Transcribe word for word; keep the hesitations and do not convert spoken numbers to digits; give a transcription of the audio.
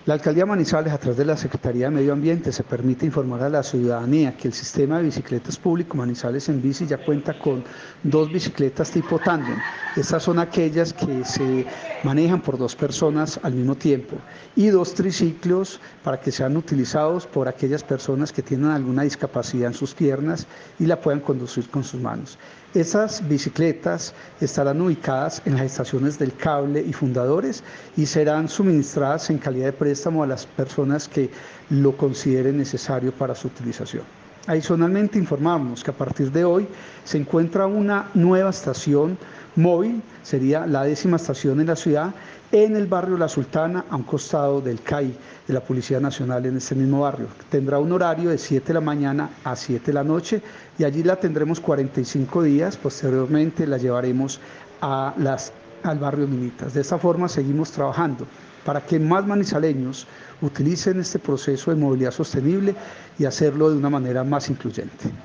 La Alcaldía Manizales, a través de la Secretaría de Medio Ambiente, se permite informar a la ciudadanía que el sistema de bicicletas público Manizales en Bici ya cuenta con dos bicicletas tipo tándem. Estas son aquellas que se manejan por dos personas al mismo tiempo, y dos triciclos para que sean utilizados por aquellas personas que tienen alguna discapacidad en sus piernas y la puedan conducir con sus manos. Estas bicicletas estarán ubicadas en las estaciones del Cable y Fundadores y serán suministradas en calidad de préstamo a las personas que lo consideren necesario para su utilización. Adicionalmente, informamos que a partir de hoy se encuentra una nueva estación móvil, sería la décima estación en la ciudad, en el barrio La Sultana, a un costado del C A I, de la Policía Nacional, en este mismo barrio. Tendrá un horario de siete de la mañana a siete de la noche y allí la tendremos cuarenta y cinco días. Posteriormente la llevaremos a las, al barrio Minitas. De esta forma seguimos trabajando para que más manizaleños utilicen este proceso de movilidad sostenible y hacerlo de una manera más incluyente.